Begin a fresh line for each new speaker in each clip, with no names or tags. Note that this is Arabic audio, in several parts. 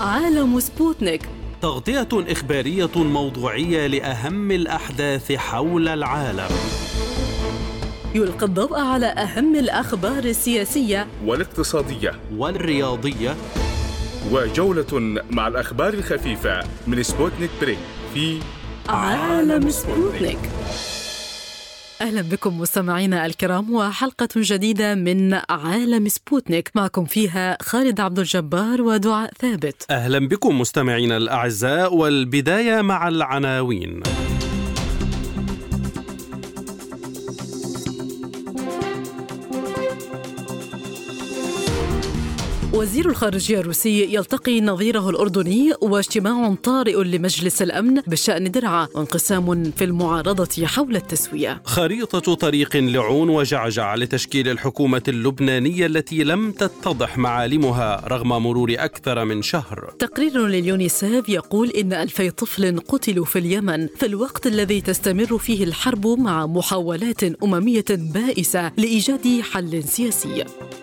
عالم سبوتنيك،
تغطية إخبارية موضوعية لأهم الأحداث حول العالم.
يلقي الضوء على أهم الأخبار السياسية
والاقتصادية
والرياضية،
وجولة مع الأخبار الخفيفة من سبوتنيك بريك في
عالم سبوتنيك. أهلا بكم مستمعينا الكرام وحلقة جديدة من عالم سبوتنيك، معكم فيها خالد عبد الجبار ودعاء ثابت.
أهلا بكم مستمعينا الأعزاء، والبداية مع العناوين.
وزير الخارجية الروسي يلتقي نظيره الأردني، واجتماع طارئ لمجلس الأمن بشأن درعا، وانقسام في المعارضة حول التسوية.
خريطة طريق لعون وجعجع لتشكيل الحكومة اللبنانية التي لم تتضح معالمها رغم مرور أكثر من شهر.
تقرير لليونيسيف يقول إن 2000 طفل قتلوا في اليمن في الوقت الذي تستمر فيه الحرب، مع محاولات أممية بائسة لإيجاد حل سياسي.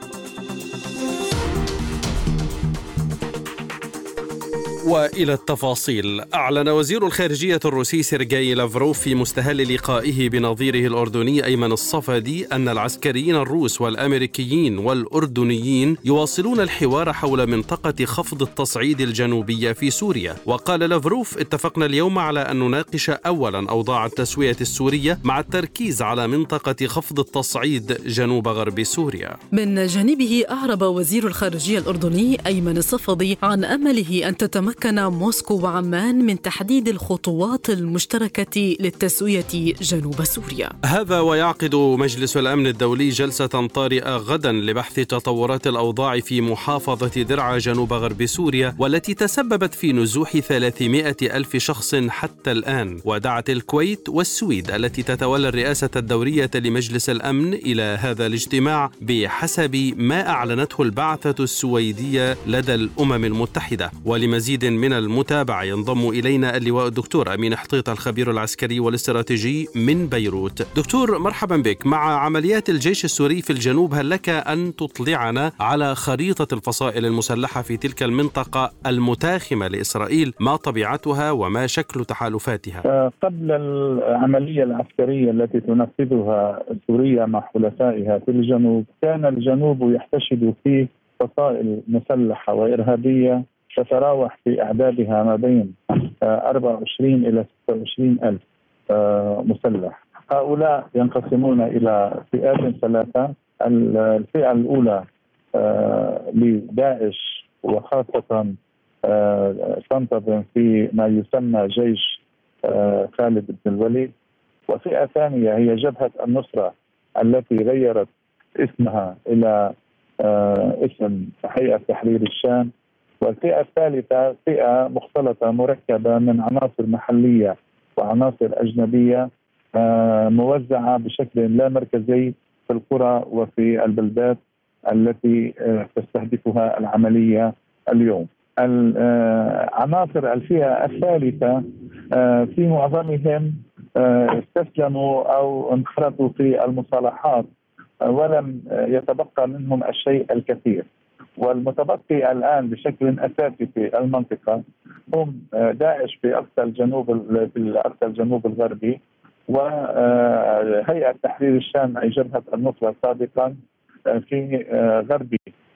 وإلى التفاصيل. أعلن وزير الخارجية الروسي سيرجاي لافروف في مستهل لقائه بنظيره الأردني أيمن الصفدي أن العسكريين الروس والأمريكيين والأردنيين يواصلون الحوار حول منطقة خفض التصعيد الجنوبية في سوريا. وقال لافروف: اتفقنا اليوم على أن نناقش أولا أوضاع التسوية السورية مع التركيز على منطقة خفض التصعيد جنوب غرب سوريا.
من جانبه أعرب وزير الخارجية الأردني أيمن الصفدي عن أمله أن تتمكن موسكو وعمان من تحديد الخطوات المشتركة للتسوية جنوب سوريا.
هذا ويعقد مجلس الأمن الدولي جلسة طارئة غدا لبحث تطورات الأوضاع في محافظة درعا جنوب غرب سوريا، والتي تسببت في نزوح 300 ألف شخص حتى الآن. ودعت الكويت والسويد التي تتولى الرئاسة الدورية لمجلس الأمن إلى هذا الاجتماع بحسب ما أعلنته البعثة السويدية لدى الأمم المتحدة. ولمزيد من المتابعة ينضم إلينا اللواء الدكتور أمين حطيط، الخبير العسكري والاستراتيجي من بيروت. دكتور، مرحبا بك. مع عمليات الجيش السوري في الجنوب، هل لك أن تطلعنا على خريطة الفصائل المسلحة في تلك المنطقة المتاخمة لإسرائيل؟ ما طبيعتها وما شكل تحالفاتها؟
قبل العملية العسكرية التي تنفذها سوريا مع حلفائها في الجنوب، كان الجنوب يحتشد فيه فصائل مسلحة وإرهابية تتراوح في أعدادها ما بين 24 إلى 26 ألف مسلح. هؤلاء ينقسمون إلى فئات ثلاثة. الفئة الأولى لداعش، وخاصة تنتظم في ما يسمى جيش خالد بن الوليد. وفئة ثانية هي جبهة النصرة التي غيرت اسمها إلى اسم هيئة تحرير الشام. والفئة الثالثة فئة مختلطة مركبة من عناصر محلية وعناصر أجنبية موزعة بشكل لا مركزي في القرى وفي البلدات التي تستهدفها العملية اليوم. عناصر الفئة الثالثة في معظمهم استسلموا أو انخرطوا في المصالحات، ولم يتبقى منهم الشيء الكثير. والمتبقي الآن بشكل أساسي في المنطقة هم داعش في أقصى الجنوب الغربي، وهيئة تحرير الشام أي جبهة النصرة سابقا في غرب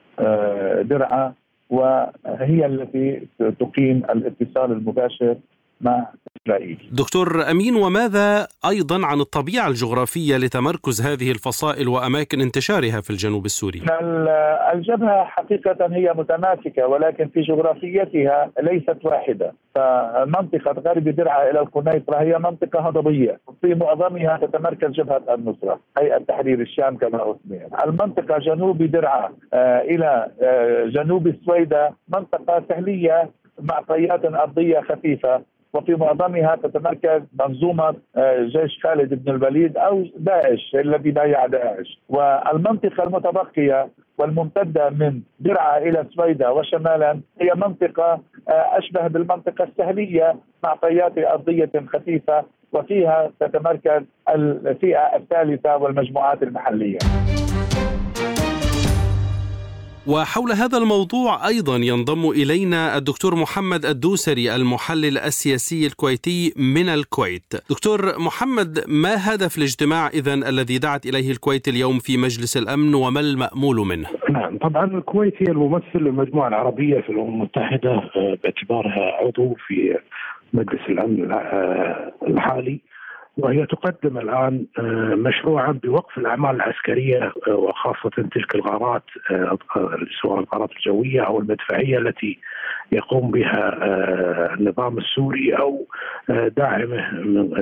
درعا، وهي التي تقيم الاتصال المباشر مع إسرائيل.
دكتور أمين، وماذا أيضا عن الطبيعة الجغرافية لتمركز هذه الفصائل وأماكن انتشارها في الجنوب السوري؟
الجبهة حقيقة هي متماسكة، ولكن في جغرافيتها ليست واحدة. فمنطقة غرب درعا إلى القنيطرة هي منطقة هضبية، في معظمها تتمركز جبهة النصرة هيئة تحرير الشام كما أسميت. المنطقة جنوب درعا إلى جنوب السويدة منطقة سهلية مع طيات أرضية خفيفة، وفي معظمها تتمركز منظومة جيش خالد بن الوليد أو داعش الذي بايع داعش. والمنطقة المتبقية والممتدة من درعا إلى سويدة وشمالا هي منطقة أشبه بالمنطقة السهلية مع طيات أرضية خفيفة، وفيها تتمركز الفئة الثالثة والمجموعات المحلية.
وحول هذا الموضوع أيضا ينضم إلينا الدكتور محمد الدوسري المحلل السياسي الكويتي من الكويت. دكتور محمد، ما هدف الاجتماع إذن الذي دعت إليه الكويت اليوم في مجلس الأمن وما المأمول منه؟
نعم، طبعا الكويت هي الممثل للمجموعة العربية في الأمم المتحدة باعتبارها عضو في مجلس الأمن الحالي، وهي تقدم الآن مشروعا بوقف الأعمال العسكرية وخاصة تلك الغارات سواء الغارات الجوية أو المدفعية التي يقوم بها النظام السوري أو داعمه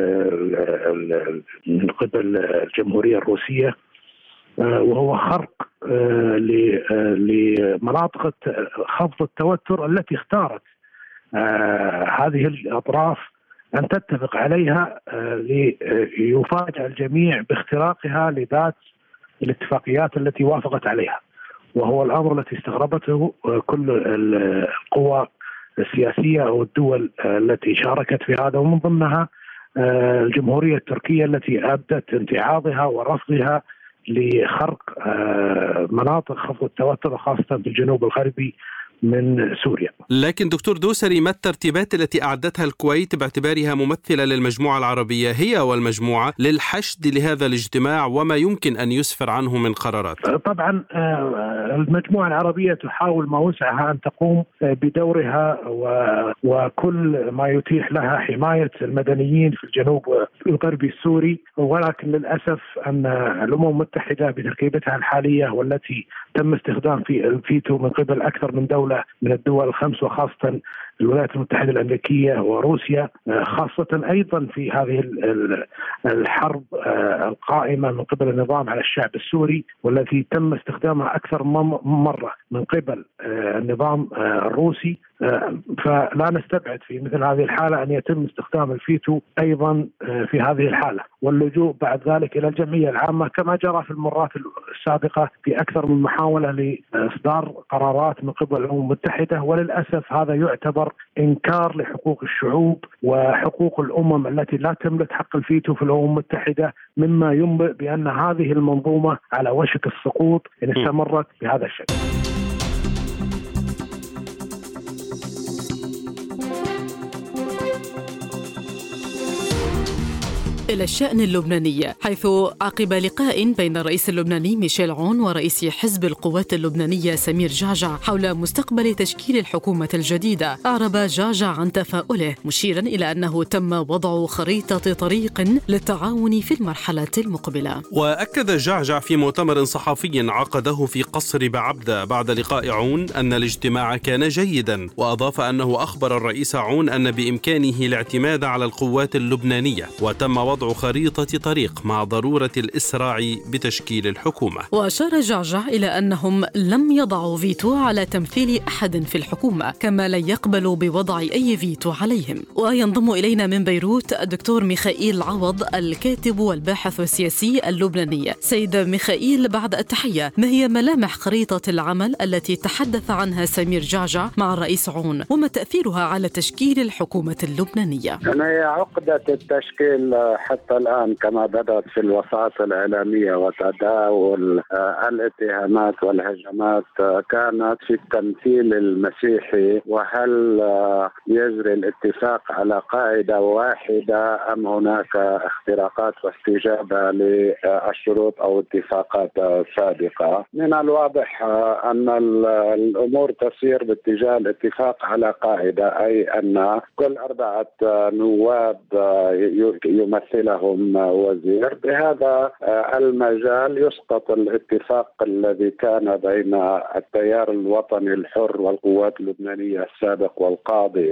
من قبل الجمهورية الروسية، وهو خرق لمناطق خفض التوتر التي اختارت هذه الأطراف أن تتفق عليها ليفاجأ الجميع باختراقها لذات الاتفاقيات التي وافقت عليها، وهو الأمر التي استغربته كل القوى السياسية أو الدول التي شاركت في هذا، ومن ضمنها الجمهورية التركية التي أبدت امتعاضها ورفضها لخرق مناطق خفض التوتر خاصة في الجنوب الغربي من سوريا.
لكن دكتور دوسري، ما الترتيبات التي أعدتها الكويت باعتبارها ممثلة للمجموعة العربية هي والمجموعة للحشد لهذا الاجتماع وما يمكن أن يسفر عنه من قرارات؟
طبعا المجموعة العربية تحاول ما وسعها أن تقوم بدورها وكل ما يتيح لها حماية المدنيين في الجنوب الغربي السوري، ولكن للأسف أن الأمم المتحدة بتركيبتها الحالية والتي تم استخدام في الفيتو من قبل أكثر من دولة من الدول الخمس وخاصة الولايات المتحدة الأمريكية وروسيا، خاصة أيضا في هذه الحرب القائمة من قبل النظام على الشعب السوري والتي تم استخدامها أكثر مرة من قبل النظام الروسي، فلا نستبعد في مثل هذه الحالة أن يتم استخدام الفيتو أيضا في هذه الحالة، واللجوء بعد ذلك إلى الجمعية العامة كما جرى في المرات السابقة في أكثر من محاولة لإصدار قرارات من قبل الأمم المتحدة. وللأسف هذا يعتبر إنكار لحقوق الشعوب وحقوق الأمم التي لا تملك حق الفيتو في الأمم المتحدة، مما ينبئ بأن هذه المنظومة على وشك السقوط إن استمرت بهذا الشكل.
إلى الشأن اللبناني، حيث عقب لقاء بين الرئيس اللبناني ميشيل عون ورئيس حزب القوات اللبنانية سمير جعجع حول مستقبل تشكيل الحكومة الجديدة، أعرب جعجع عن تفاؤله مشيرا إلى أنه تم وضع خريطة طريق للتعاون في المرحلة المقبلة.
وأكد جعجع في مؤتمر صحفي عقده في قصر بعبدة بعد لقاء عون أن الاجتماع كان جيدا، وأضاف أنه أخبر الرئيس عون أن بإمكانه الاعتماد على القوات اللبنانية وتم وضع خريطة طريق مع ضرورة الإسراع بتشكيل الحكومة.
وأشار جعجع إلى أنهم لم يضعوا فيتو على تمثيل أحد في الحكومة، كما لن يقبلوا بوضع أي فيتو عليهم. وينضم إلينا من بيروت الدكتور ميخائيل عوض الكاتب والباحث السياسي اللبناني. سيد ميخائيل، بعد التحية، ما هي ملامح خريطة العمل التي تحدث عنها سمير جعجع مع الرئيس عون، وما تأثيرها على تشكيل الحكومة اللبنانية؟
هي عقدة التشكيل حتى الآن كما بدأت في الوساطة الإعلامية وتداول الاتهامات والهجمات كانت في التمثيل المسيحي، وهل يجري الاتفاق على قاعدة واحدة أم هناك اختراقات واستجابة للشروط أو اتفاقات سابقة. من الواضح أن الأمور تسير باتجاه الاتفاق على قاعدة، أي أن كل 4 نواب يمثلهم وزير. بهذا المجال يسقط الاتفاق الذي كان بين التيار الوطني الحر والقوات اللبنانية السابق والقاضي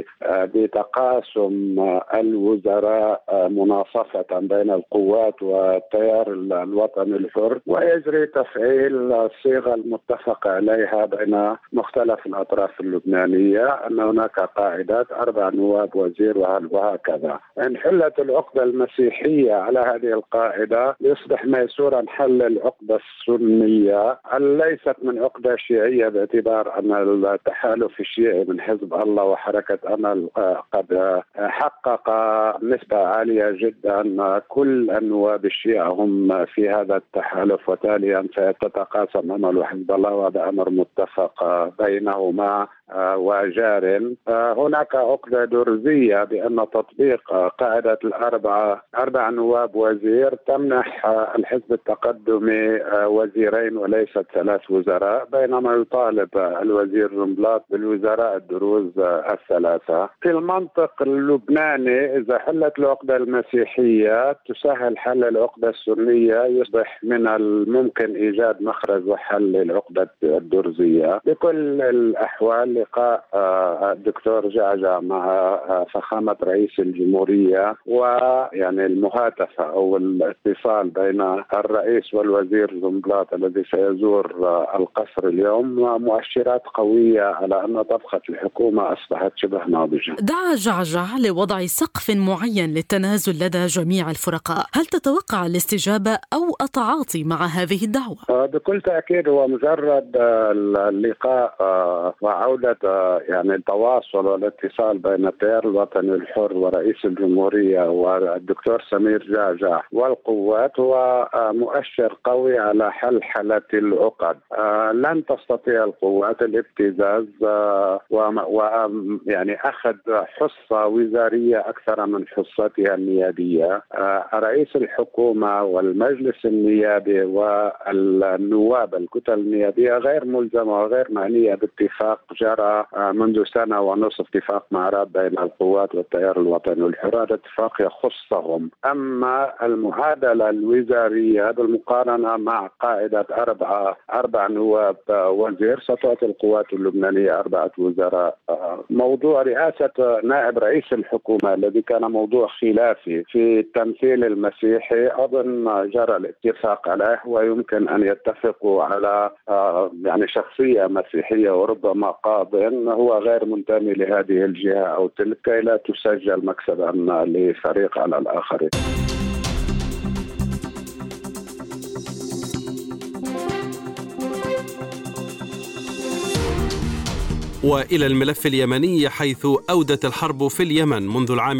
بتقاسم الوزراء مناصفة بين القوات والتيار الوطني الحر، ويجري تفعيل الصيغة المتفق عليها بين مختلف الأطراف اللبنانية أن هناك قاعدة 4 نواب وزير وهكذا. إن حلت العقدة المسيحية المسيحية على هذه القاعدة يصبح ميسورا حل العقدة السنية ليست من عقدة شيعية، باعتبار أن التحالف الشيعي من حزب الله وحركة أمل قد حقق نسبة عالية جدا. كل النواب الشيعة هم في هذا التحالف، وتاليا ستتقاسم أمل وحزب الله، وهذا أمر متفق بينهما وجار. هناك عقدة درزية بأن تطبيق قاعدة أربع نواب وزير تمنح الحزب التقدمي وزيرين وليست 3 وزراء، بينما يطالب الوزير زنبلاط بالوزراء الدروز 3. في المنطق اللبناني إذا حلت العقدة المسيحية تسهل حل العقدة السنية، يصبح من الممكن إيجاد مخرج وحل العقدة الدرزية. بكل الأحوال لقاء الدكتور جعجع مع فخامة رئيس الجمهورية ويعني المهاتفة أو الاتصال بين الرئيس والوزير زنبلاط الذي سيزور القصر اليوم مؤشرات قوية على أن طبخة الحكومة أصبحت شبه ناضجة.
دعا جعجع لوضع سقف معين للتنازل لدى جميع الفرقاء، هل تتوقع الاستجابة أو التعاطي مع هذه الدعوة؟
بكل تأكيد هو مجرد اللقاء وعودة يعني التواصل والاتصال بين التيار الوطني الحر ورئيس الجمهورية والدكتور سمير جعجع والقوات هو مؤشر قوي على حلحلة العقد. لن تستطيع القوات الابتزاز ويعني أخذ حصة وزارية أكثر من حصتها النيابية. رئيس الحكومة والمجلس النيابي والنواب الكتل النيابية غير ملزمة وغير معنية باتفاق جرى منذ 1.5 سنة اتفاق معراب بين القوات والتيار الوطني والحر. هذا اتفاق يخصهم. أما المعادلة الوزارية بالمقارنة مع قاعدة 4 نواب وزير ستعطي القوات اللبنانية 4 وزراء. موضوع رئاسة نائب رئيس الحكومة الذي كان موضوع خلافي في التمثيل المسيحي أظن جرى الاتفاق عليه، ويمكن أن يتفقوا على يعني شخصية مسيحية وربما قاضٍ هو غير منتمي لهذه الجهة أو تلك كي لا تسجل مكسبا لفريق على الآخرين.
وإلى الملف اليمني، حيث أودت الحرب في اليمن منذ العام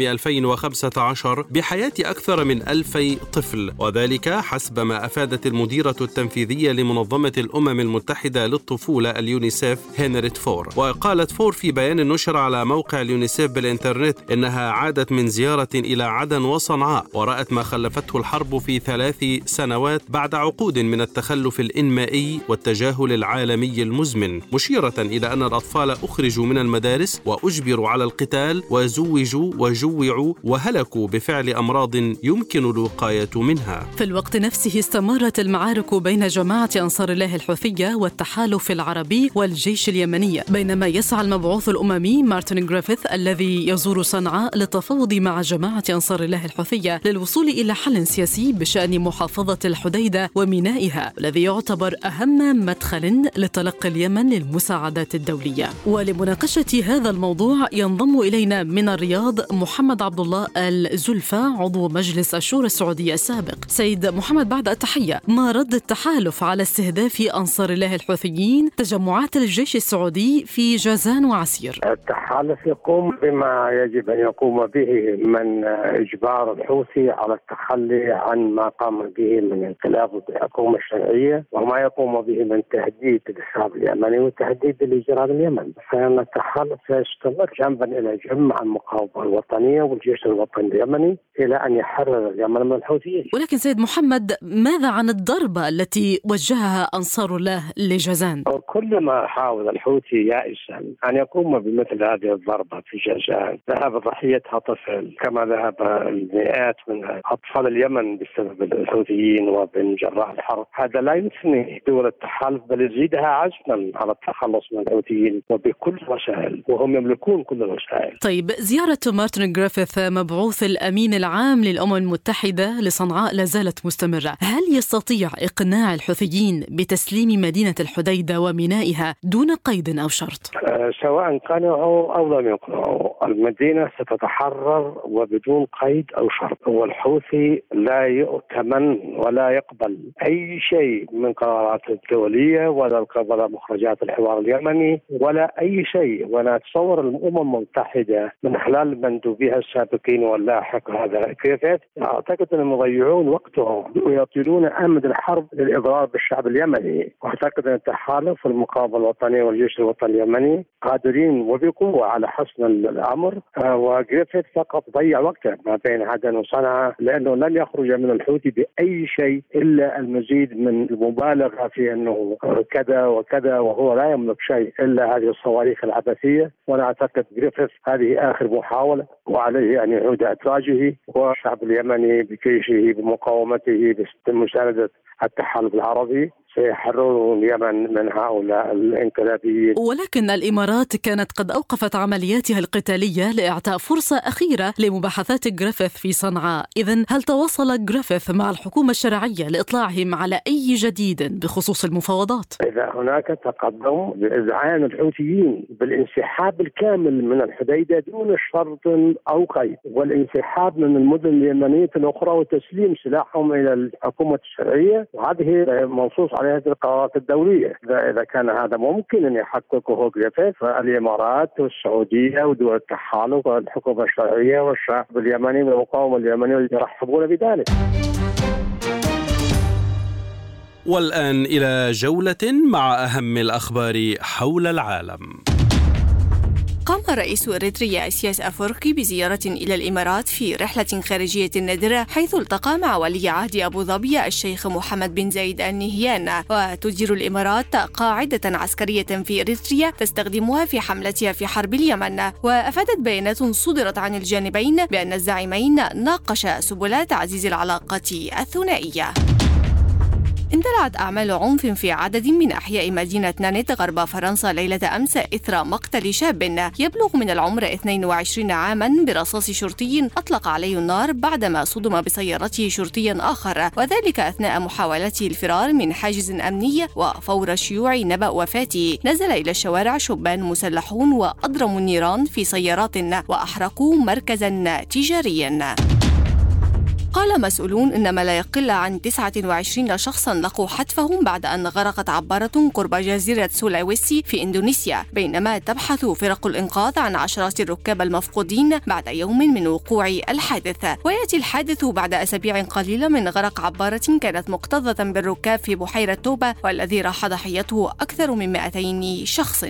2015 بحياة أكثر من 2000 طفل، وذلك حسب ما أفادت المديرة التنفيذية لمنظمة الأمم المتحدة للطفولة اليونيسيف هنريت فور. وقالت فور في بيان نشر على موقع اليونيسيف بالإنترنت إنها عادت من زيارة إلى عدن وصنعاء ورأت ما خلفته الحرب في 3 سنوات بعد عقود من التخلف الإنمائي والتجاهل العالمي المزمن، مشيرة إلى أن الأطفال أخرجوا من المدارس وأجبروا على القتال وزوجوا وجوعوا وهلكوا بفعل أمراض يمكن الوقاية منها.
في الوقت نفسه استمرت المعارك بين جماعة أنصار الله الحوثية والتحالف العربي والجيش اليمني، بينما يسعى المبعوث الأممي مارتن غريفيث الذي يزور صنعاء للتفاوض مع جماعة أنصار الله الحوثية للوصول إلى حل سياسي بشأن محافظة الحديدة ومينائها، والذي يعتبر أهم مدخل لتلقي اليمن للمساعدات الدولية. ولمناقشة هذا الموضوع ينضم إلينا من الرياض محمد عبد الله الزلفى عضو مجلس الشورى السعودي السابق. سيد محمد، بعد التحية، ما رد التحالف على استهداف أنصار الله الحوثيين تجمعات الجيش السعودي في جازان وعسير؟
التحالف يقوم بما يجب أن يقوم به من إجبار الحوثي على التخلي عن ما قام به من انقلاب الحكومة الشرعية، وما يقوم به من تهديد للشعب اليمني وتهديد لجيران اليمن. فإن التحالف سيستمر جنبا إلى جنب مع المقاومة الوطنية والجيش الوطني اليمني إلى أن يحرر اليمن من الحوثيين.
ولكن سيد محمد، ماذا عن الضربة التي وجهها أنصار الله لجازان؟
كلما حاول الحوثي يائسا أن يقوم بمثل هذه الضربة في جازان ذهب ضحيتها طفل، كما ذهب المئات من أطفال اليمن بسبب الحوثيين ومن جراء الحرب. هذا لا يثني دول التحالف بل يزيدها عزما على التخلص من الحوثيين وبكل الوسائل، وهم يملكون كل الوسائل.
طيب، زيارة مارتن غريفيث مبعوث الأمين العام للأمم المتحدة لصنعاء لا زالت مستمرة. هل يستطيع إقناع الحوثيين بتسليم مدينة الحديدة ومينائها دون قيد أو شرط؟
سواء قنعوا أو لم يقنعوا، المدينة ستتحرر وبدون قيد أو شرط. والحوثي لا يؤتمن ولا يقبل أي شيء من قرارات الدولية ولا مخرجات الحوار اليمني ولا أي شيء. وأنا أتصور الأمم المتحدة من خلال مندوبيها السابقين واللاحق هذا غريفيث، أعتقد أنهم يضيعون وقتهم ويطيلون أمد الحرب للإضرار بالشعب اليمني. وأعتقد أن التحالف والمقاومة الوطنية والجيش الوطني اليمني قادرين وبقوة على حسم الأمر. وغريفيث فقط ضيع وقته ما بين عدن وصنعاء، لأنه لن يخرج من الحوثي بأي شيء إلا المزيد من المبالغة في أنه كذا وكذا، وهو لا يملك شيء إلا هذه الصواريخ العبثية. وأنا أعتقد غريفيث هذه آخر محاولة، وعليه أن يعود إتراجه والشعب اليمني بجيشه بمقاومته بمساندة التحالف العربي سيحررون اليمن من هؤلاء الانقلابيين.
ولكن الإمارات كانت قد أوقفت عملياتها القتالية لإعطاء فرصة أخيرة لمباحثات غريفيث في صنعاء. إذن هل تواصل غريفيث مع الحكومة الشرعية لإطلاعهم على أي جديد بخصوص المفاوضات؟
إذا هناك تقدم بإذعان الحوثيين بالانسحاب الكامل من الحديدة دون شرط أو قيد، والانسحاب من المدن اليمنية الأخرى وتسليم سلاحهم إلى الحكومة الشرعية، وهذه منصوص على هذه القرارات الدولية. إذا كان هذا ممكن أن يحققه غريفيث، فالإمارات والسعودية ودول التحالف والحكومة الشرعية والشعب اليمني والمقاومة اليمنية يرحبون بذلك.
والآن إلى جولة مع أهم الأخبار حول العالم.
قام رئيس إريتريا إسياس أفوركي بزيارة إلى الإمارات في رحلة خارجية نادرة، حيث التقى مع ولي عهد أبو ظبي الشيخ محمد بن زايد آل نهيان. وتدير الإمارات قاعدة عسكرية في إريتريا تستخدمها في حملتها في حرب اليمن. وأفادت بيانات صدرت عن الجانبين بأن الزعيمين ناقشا سبل تعزيز العلاقة الثنائية. اندلعت أعمال عنف في عدد من أحياء مدينة نانيت غرب فرنسا ليلة أمس إثر مقتل شاب يبلغ من العمر 22 عاما برصاص شرطي أطلق عليه النار بعدما صدم بسيارته شرطي آخر، وذلك أثناء محاولته الفرار من حاجز أمني. وفور شيوع نبأ وفاته نزل إلى الشوارع شبان مسلحون وأضرموا النيران في سيارات وأحرقوا مركزا تجاريا. قال مسؤولون إن ما لا يقل عن 29 شخصاً لقوا حتفهم بعد أن غرقت عبارة قرب جزيرة سولاويسي في إندونيسيا، بينما تبحث فرق الإنقاذ عن عشرات الركاب المفقودين بعد يوم من وقوع الحادث. ويأتي الحادث بعد أسابيع قليلة من غرق عبارة كانت مكتظة بالركاب في بحيرة توبا، والذي راح ضحيته أكثر من 200 شخص.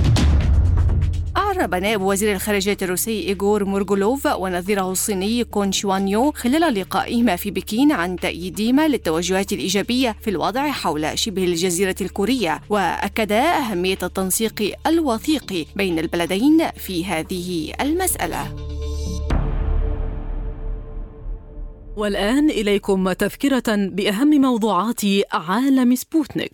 أعرب نائب وزير الخارجية الروسي إيغور مورغولوف ونظيره الصيني كون شوانيو خلال لقائهما في بكين عن تأييدهما للتوجهات الإيجابية في الوضع حول شبه الجزيرة الكورية، وأكدا أهمية التنسيق الوثيق بين البلدين في هذه المسألة.
والآن إليكم تذكرة بأهم موضوعات عالم سبوتنيك.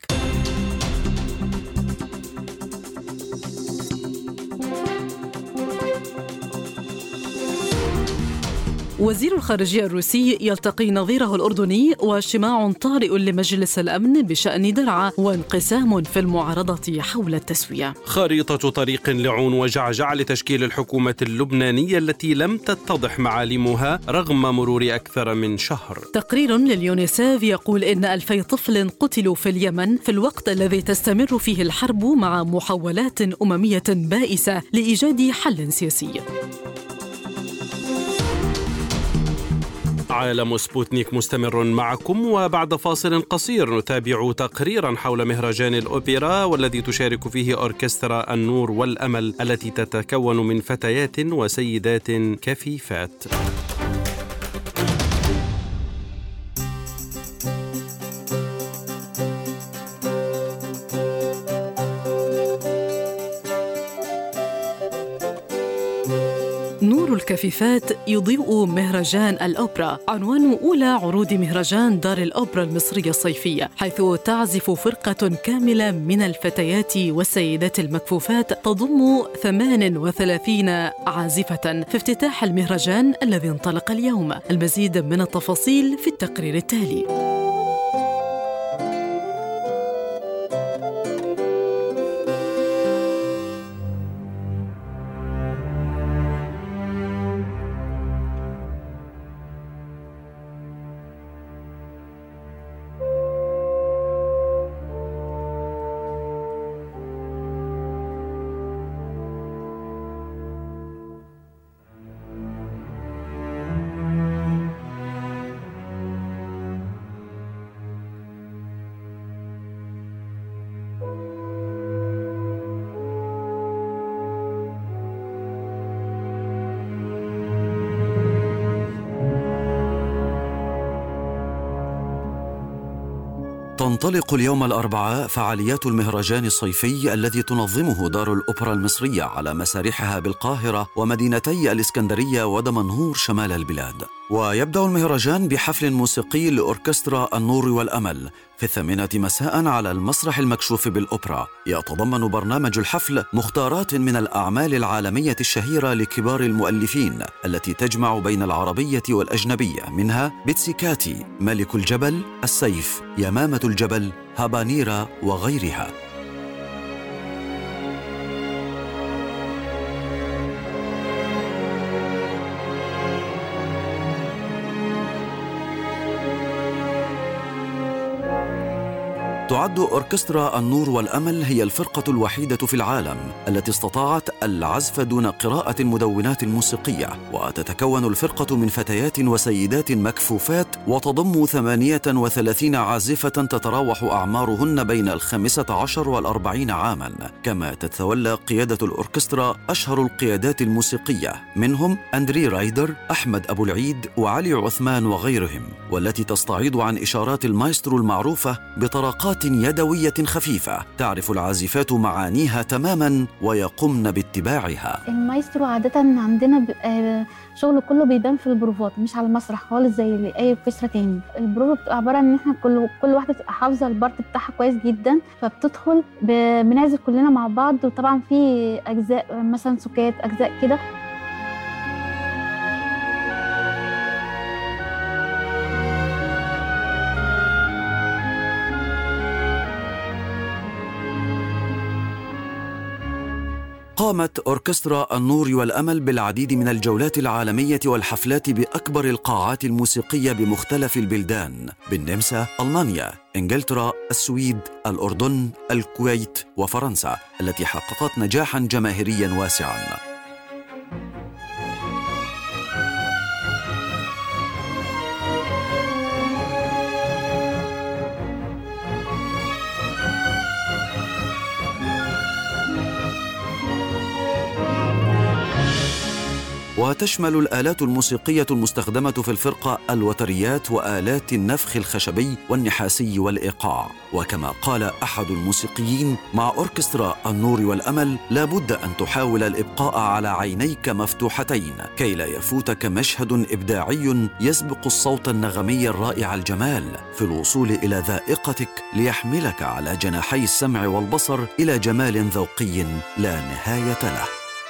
وزير الخارجية الروسي يلتقي نظيره الأردني، واجتماع طارئ لمجلس الأمن بشأن درعا، وانقسام في المعارضة حول التسوية.
خريطة طريق لعون وجعجع لتشكيل الحكومة اللبنانية التي لم تتضح معالمها رغم مرور أكثر من شهر.
تقرير لليونيسيف يقول إن 2000 طفل قتلوا في اليمن في الوقت الذي تستمر فيه الحرب، مع محاولات أممية بائسة لإيجاد حل سياسي.
عالم سبوتنيك مستمر معكم، وبعد فاصل قصير نتابع تقريرا حول مهرجان الأوبرا، والذي تشارك فيه أوركسترا النور والأمل التي تتكون من فتيات وسيدات كفيفات.
الكفيفات يضيء مهرجان الأوبرا، عنوان أولى عروض مهرجان دار الأوبرا المصرية الصيفية، حيث تعزف فرقة كاملة من الفتيات والسيدات المكفوفات تضم 38 عازفة في افتتاح المهرجان الذي انطلق اليوم. المزيد من التفاصيل في التقرير التالي.
تنطلق اليوم الأربعاء فعاليات المهرجان الصيفي الذي تنظمه دار الأوبرا المصرية على مسارحها بالقاهرة ومدينتي الإسكندرية ودمنهور شمال البلاد. ويبدأ المهرجان بحفل موسيقي لأوركسترا النور والأمل في 8 مساء على المسرح المكشوف بالأوبرا. يتضمن برنامج الحفل مختارات من الأعمال العالمية الشهيرة لكبار المؤلفين التي تجمع بين العربية والأجنبية، منها بيتسيكاتي، ملك الجبل، السيف، يمامة الجبل، هابانيرا وغيرها. تعد أوركسترا النور والأمل هي الفرقة الوحيدة في العالم التي استطاعت العزف دون قراءة المدونات الموسيقية، وتتكون الفرقة من فتيات وسيدات مكفوفات وتضم 38 عازفة تتراوح أعمارهن بين 15 و40 عاما. كما تتولى قيادة الأوركسترا أشهر القيادات الموسيقية، منهم أندري رايدر، أحمد أبو العيد وعلي عثمان وغيرهم، والتي تستعيض عن إشارات المايسترو المعروفة بطرقات يدوية خفيفة تعرف العازفات معانيها تماما ويقمن باتباعها.
المايسترو عادة عندنا شغله كله بيبان في البروفات، مش على المسرح خالص زي اي اوركسترا تاني. البروفا بتبقى عباره ان احنا كل واحده تبقى حافظه البارت بتاعها كويس جدا، فبتدخل بنعزف كلنا مع بعض. وطبعا في اجزاء مثلا سكات، اجزاء كده.
قامت أوركسترا النور والأمل بالعديد من الجولات العالمية والحفلات بأكبر القاعات الموسيقية بمختلف البلدان، بالنمسا، ألمانيا، إنجلترا، السويد، الأردن، الكويت وفرنسا، التي حققت نجاحاً جماهيرياً واسعاً. وتشمل الآلات الموسيقية المستخدمة في الفرقة الوتريات وآلات النفخ الخشبي والنحاسي والإيقاع. وكما قال أحد الموسيقيين: مع أوركسترا النور والأمل لابد أن تحاول الإبقاء على عينيك مفتوحتين كي لا يفوتك مشهد إبداعي يسبق الصوت النغمي الرائع الجمال في الوصول إلى ذائقتك ليحملك على جناحي السمع والبصر إلى جمال ذوقي لا نهاية له.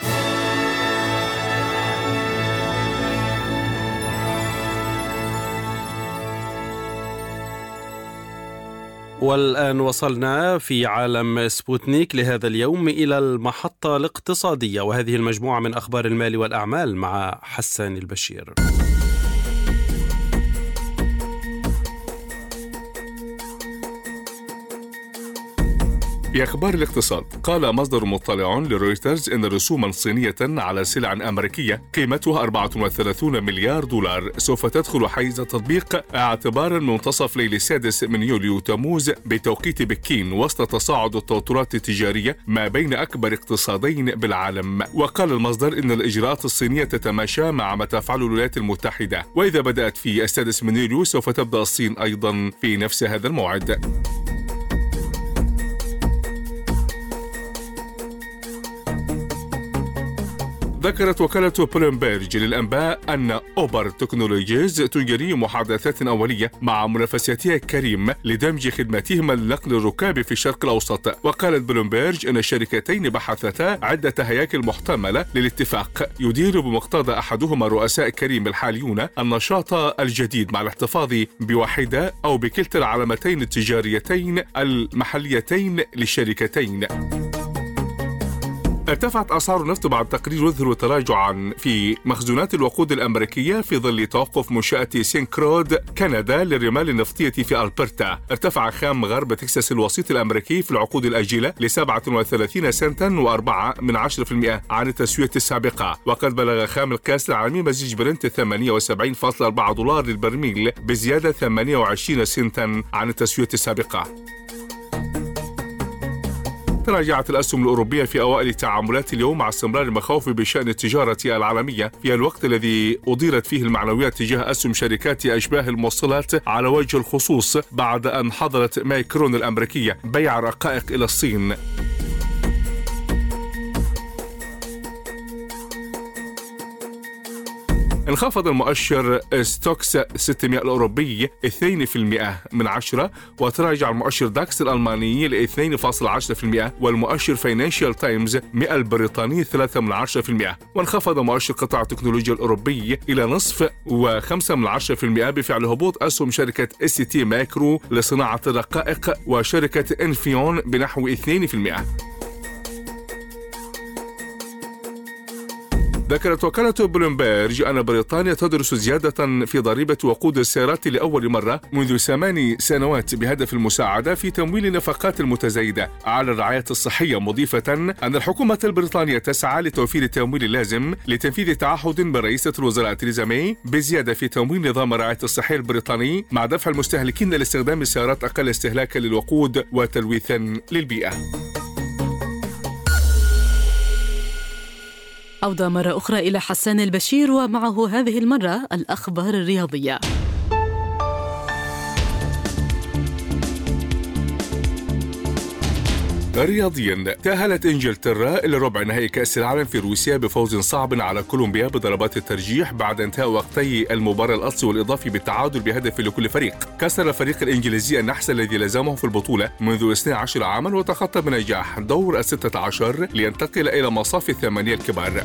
والآن وصلنا في عالم سبوتنيك لهذا اليوم إلى المحطة الاقتصادية، وهذه المجموعة من أخبار المال والأعمال مع حسان البشير.
في أخبار الاقتصاد، قال مصدر مطلع لرويترز إن رسوما صينية على سلع أمريكية قيمتها 34 مليار دولار سوف تدخل حيز تطبيق اعتبارا منتصف ليل السادس من يوليو تموز بتوقيت بكين، وسط تصاعد التوترات التجارية ما بين أكبر اقتصادين بالعالم. وقال المصدر إن الإجراءات الصينية تتماشى مع ما تفعله الولايات المتحدة، وإذا بدأت في السادس من يوليو سوف تبدأ الصين أيضا في نفس هذا الموعد. ذكرت وكالة بلومبيرج للأنباء أن أوبر تكنولوجيز تجري محادثات أولية مع منافساتها كريم لدمج خدماتهما لنقل الركاب في الشرق الأوسط. وقالت بلومبيرج أن الشركتين بحثتا عدة هياكل محتملة للاتفاق يدير بمقتضى أحدهما رؤساء كريم الحاليون النشاط الجديد مع الاحتفاظ بواحدة أو بكلتا العلامتين التجاريتين المحليتين للشركتين. ارتفعت أسعار النفط بعد تقرير يظهر تراجعا في مخزونات الوقود الأمريكية في ظل توقف منشأة سينكرود كندا للرمال النفطية في ألبرتا. ارتفع خام غرب تكساس الوسيط الأمريكي في العقود الآجلة ل 37 سنتا و4% عن التسوية السابقة. وقد بلغ خام القياس العالمي مزيج برنت 78.4 دولار للبرميل بزيادة 28 سنتا عن التسوية السابقة. تراجعت الأسهم الأوروبية في أوائل تعاملات اليوم مع استمرار المخاوف بشأن التجارة العالمية في الوقت الذي أضيرت فيه المعنويات تجاه أسهم شركات أشباه الموصلات على وجه الخصوص بعد أن حظرت مايكرون الأمريكية بيع رقائق إلى الصين. انخفض المؤشر ستوكس 600 الأوروبي 2%، وتراجع المؤشر داكس الألماني ل 2.10%، والمؤشر فاينانشال تايمز 100 البريطاني 3%، وانخفض مؤشر قطاع التكنولوجيا الأوروبي إلى 0.5% بفعل هبوط أسهم شركة ST مايكرو لصناعة الرقائق وشركة انفيون بنحو 2%. ذكرت وكالة بلومبيرج أن بريطانيا تدرس زيادة في ضريبة وقود السيارات لأول مرة منذ 8 سنوات بهدف المساعدة في تمويل النفقات المتزايدة على الرعاية الصحية، مضيفة أن الحكومة البريطانية تسعى لتوفير التمويل اللازم لتنفيذ تعهد من رئيسة الوزراء تريزا ماي بزيادة في تمويل نظام الرعاية الصحية البريطاني مع دفع المستهلكين لاستخدام السيارات أقل استهلاكا للوقود وتلويثا للبيئة.
عودة مرة أخرى إلى حسان البشير، ومعه هذه المرة الأخبار الرياضية.
رياضيا، تأهلت إنجلترا إلى ربع نهائي كأس العالم في روسيا بفوز صعب على كولومبيا بضربات الترجيح بعد انتهاء وقتي المباراة الأصلي والإضافي بالتعادل بهدف لكل فريق. كسر الفريق الإنجليزي النحس الذي لزمه في البطولة منذ 12 عاما وتخطى بنجاح دور 16 لينتقل إلى مصاف 8 الكبار.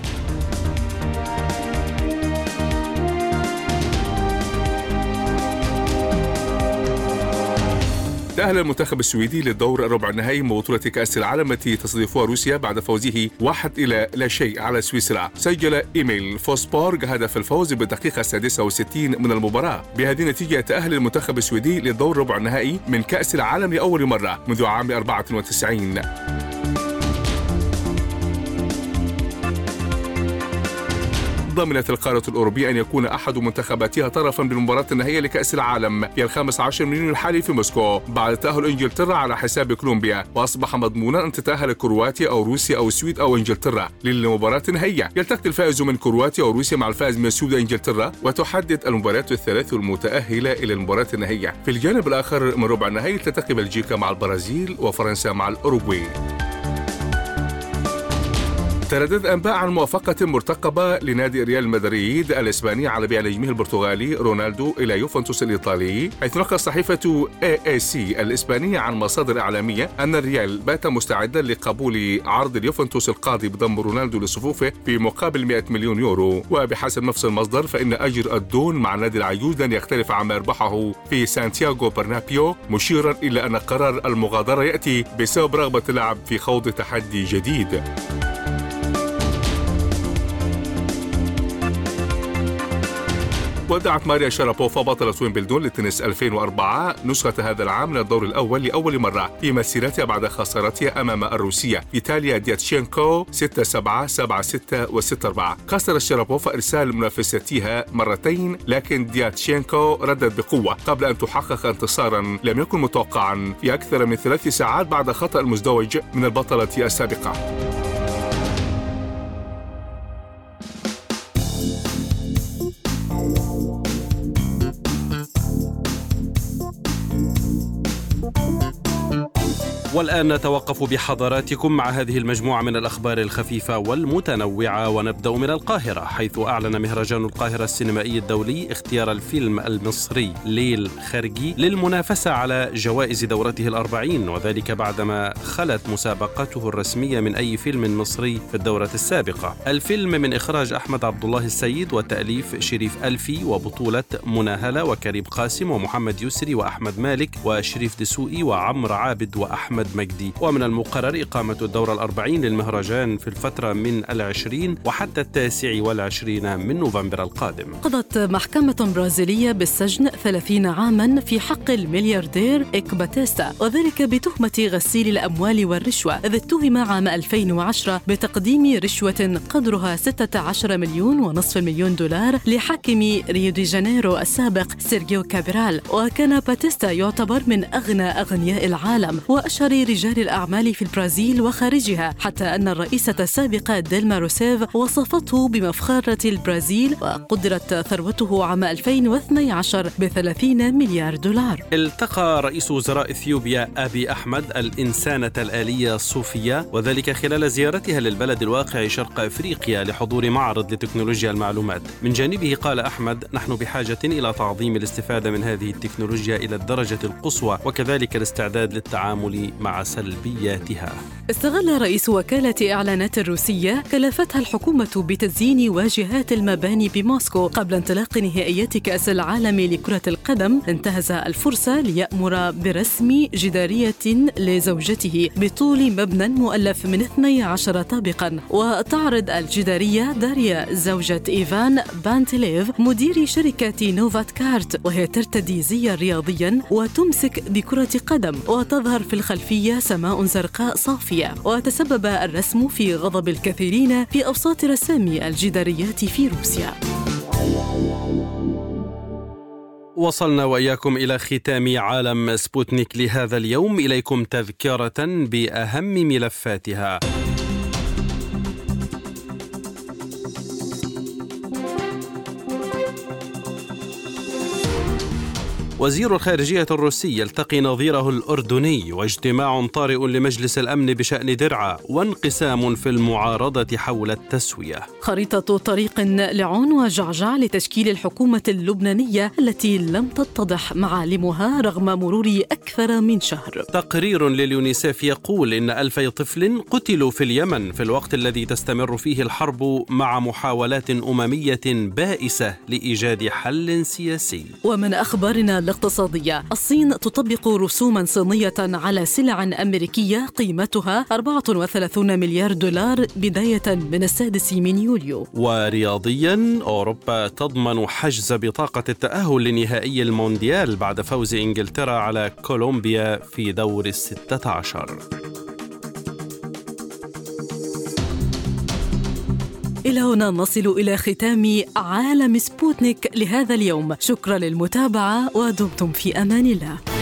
تأهل المنتخب السويدي للدور الربع النهائي من بطولة كأس العالم التي تستضيفها روسيا بعد فوزه 1-0 على سويسرا. سجل إيميل فوسبورغ هدف الفوز بالدقيقة 66 من المباراة. بهذه النتيجة تأهل المنتخب السويدي للدور الربع النهائي من كأس العالم لأول مرة منذ عام 94. ضمنت القارة الأوروبية أن يكون أحد منتخباتها طرفا بالمباراة النهائية لكأس العالم في 15 من يونيو الحالي في موسكو بعد تأهل إنجلترا على حساب كولومبيا، وأصبح مضمونا أن تتأهل كرواتيا أو روسيا أو السويد أو إنجلترا للمباراة النهائية. يلتقي الفائز من كرواتيا وروسيا مع الفائز من السويد وإنجلترا، وتحدد المباريات الثلاث المتأهلة إلى المباراة النهائية. في الجانب الآخر من ربع النهائي تلتقي بلجيكا مع البرازيل وفرنسا مع الأوروغواي. تردد أنباء عن موافقة مرتقبة لنادي ريال مدريد الإسباني على بيع نجمه البرتغالي رونالدو إلى يوفنتوس الإيطالي، حيث نقلت صحيفة AAC الإسبانية عن مصادر إعلامية أن الريال بات مستعدا لقبول عرض اليوفنتوس القاضي بضم رونالدو لصفوفه في مقابل 100 مليون يورو. وبحسب نفس المصدر فإن أجر الدون مع النادي العيود لن يختلف عما يربحه في سانتياغو برنابيو، مشيرا إلى أن قرار المغادرة يأتي بسبب رغبة اللاعب في خوض تحدي جديد. ودعت ماريا شارابوفا بطلة ويمبلدون للتنس 2004 نسخة هذا العام من الدور الأول لأول مرة في مسيرتها بعد خسارتها أمام الروسية فيتاليا دياتشينكو 6-7 7-6 و6-4. خسرت شارابوفا إرسال منافستها مرتين، لكن دياتشينكو ردت بقوة قبل أن تحقق انتصارا لم يكن متوقعا في أكثر من 3 ساعات بعد خطأ المزدوج من البطلة السابقة.
والآن نتوقف بحضراتكم مع هذه المجموعة من الأخبار الخفيفة والمتنوعة، ونبدأ من القاهرة، حيث أعلن مهرجان القاهرة السينمائي الدولي اختيار الفيلم المصري ليل خارجي للمنافسة على جوائز دورته 40، وذلك بعدما خلت مسابقته الرسمية من أي فيلم مصري في الدورة السابقة. الفيلم من إخراج أحمد عبد الله السيد وتأليف شريف ألفي، وبطولة منى هلة وكريم قاسم ومحمد يسري وأحمد مالك وشريف دسوقي وعمرو عابد وأحمد مجدي. ومن المقرر إقامة الدورة 40 للمهرجان في الفترة من 20 وحتى 29 من نوفمبر القادم.
قضت محكمة برازيلية بالسجن 30 عاما في حق الملياردير إيك باتيستا، وذلك بتهمة غسيل الأموال والرشوة، إذ اتهم عام 2010 بتقديم رشوة قدرها 16.5 مليون دولار لحاكم ريو دي جانيرو السابق سيرجيو كابيرال. وكان باتيستا يعتبر من أغنى أغنياء العالم وأشهر رجال الأعمال في البرازيل وخارجها، حتى أن الرئيسة السابقة ديلما روسيف وصفته بمفخرة البرازيل، وقدرت ثروته عام 2012 ب30 مليار دولار.
التقى رئيس وزراء إثيوبيا أبي أحمد الإنسانة الآلية صوفيا، وذلك خلال زيارتها للبلد الواقع شرق أفريقيا لحضور معرض لتكنولوجيا المعلومات. من جانبه قال أحمد: نحن بحاجة إلى تعظيم الاستفادة من هذه التكنولوجيا إلى الدرجة القصوى، وكذلك الاستعداد للتعامل مع سلبياتها.
استغل رئيس وكالة إعلانات الروسية كلفتها الحكومة بتزيين واجهات المباني بموسكو قبل انطلاق نهائيات كأس العالم لكرة القدم، انتهز الفرصة ليأمر برسم جدارية لزوجته بطول مبنى مؤلف من 12 طابقا. وتعرض الجدارية داريا زوجة إيفان بانتليف مدير شركة نوفات كارت، وهي ترتدي زيا رياضيا وتمسك بكرة قدم، وتظهر في الخلفية سماء زرقاء صافية. وتسبب الرسم في غضب الكثيرين في أوساط رسامي الجداريات في روسيا.
وصلنا وإياكم إلى ختام عالم سبوتنيك لهذا اليوم. إليكم تذكرة بأهم ملفاتها. وزير الخارجية الروسي يلتقي نظيره الأردني، واجتماع طارئ لمجلس الأمن بشأن درعا، وانقسام في المعارضة حول التسوية.
خريطة طريق لعون وجعجع لتشكيل الحكومة اللبنانية التي لم تتضح معالمها رغم مرور أكثر من شهر.
تقرير لليونيسيف يقول إن 2000 طفل قتلوا في اليمن في الوقت الذي تستمر فيه الحرب، مع محاولات أممية بائسة لإيجاد حل سياسي.
ومن أخبارنا الاقتصادية، الصين تطبق رسوما صينية على سلع أمريكية قيمتها 34 مليار دولار بداية من 6 يوليو.
ورياضيا، أوروبا تضمن حجز بطاقة التأهل لنهائي المونديال بعد فوز إنجلترا على كولومبيا في دور 16.
إلى هنا نصل إلى ختام عالم سبوتنيك لهذا اليوم. شكرا للمتابعة ودمتم في أمان الله.